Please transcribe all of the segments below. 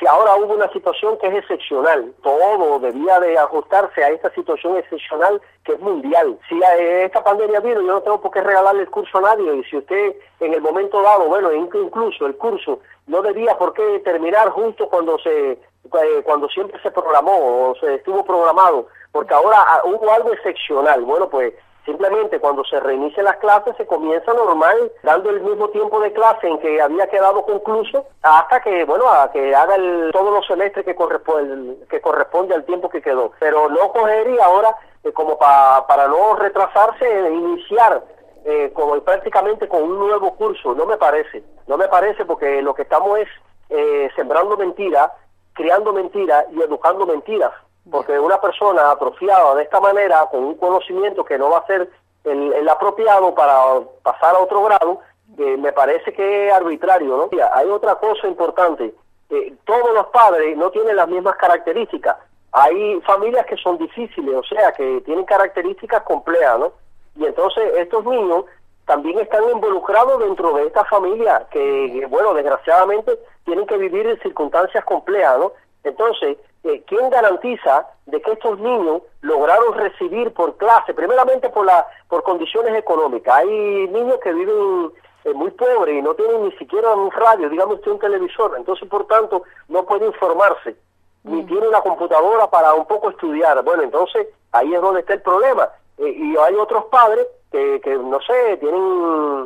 ahora hubo una situación que es excepcional. Todo debía de ajustarse a esta situación excepcional que es mundial. Si esta pandemia vino, yo no tengo por qué regalarle el curso a nadie, y si usted en el momento dado, bueno, incluso el curso no debía por qué terminar justo cuando siempre se programó o se estuvo programado, porque ahora hubo algo excepcional. Bueno, pues simplemente cuando se reinicien las clases se comienza normal, dando el mismo tiempo de clase en que había quedado concluso, hasta que, bueno, a que haga todos los semestres que corresponde al tiempo que quedó. Pero no coger y ahora, como para no retrasarse, iniciar prácticamente con un nuevo curso. No me parece porque lo que estamos es sembrando mentiras, criando mentiras y educando mentiras. Porque una persona atrofiada de esta manera, con un conocimiento que no va a ser el apropiado para pasar a otro grado, me parece que es arbitrario, ¿no? Mira, hay otra cosa importante, todos los padres no tienen las mismas características. Hay familias que son difíciles, o sea, que tienen características complejas, ¿no? Y entonces estos niños también están involucrados dentro de esta familia que, bueno, desgraciadamente tienen que vivir en circunstancias complejas, ¿no? Entonces, ¿quién garantiza de que estos niños lograron recibir por clase, primeramente por condiciones económicas? Hay niños que viven muy pobres y no tienen ni siquiera un radio, digamos usted un televisor, entonces por tanto no puede informarse, ni tiene una computadora para un poco estudiar. Bueno, entonces ahí es donde está el problema. Y hay otros padres que no sé, tienen,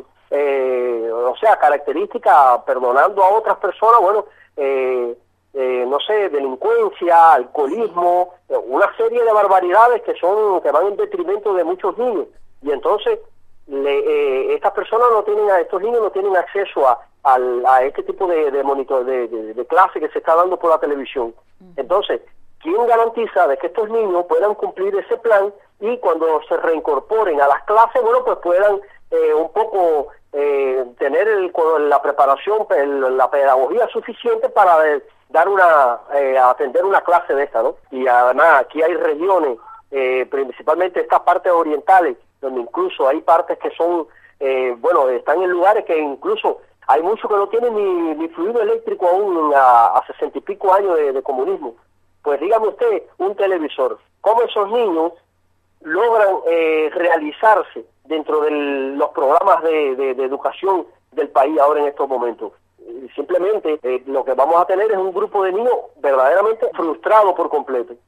o sea, características, perdonando a otras personas, bueno, no sé, delincuencia, alcoholismo, una serie de barbaridades que van en detrimento de muchos niños. Y entonces estas personas estos niños no tienen acceso a este tipo de monitor, de clase que se está dando por la televisión. Entonces, ¿quién garantiza de que estos niños puedan cumplir ese plan y cuando se reincorporen a las clases, bueno, pues puedan un poco tener la preparación, la pedagogía suficiente para atender una clase de esta, ¿no? Y además aquí hay regiones, principalmente estas partes orientales, donde incluso hay partes que son, bueno, están en lugares que incluso hay muchos que no tienen ni fluido eléctrico aún a 60 y pico años de comunismo. Pues dígame usted, un televisor, ¿cómo esos niños logran realizarse dentro de los programas de educación del país ahora en estos momentos? Simplemente lo que vamos a tener es un grupo de niños verdaderamente frustrados por completo.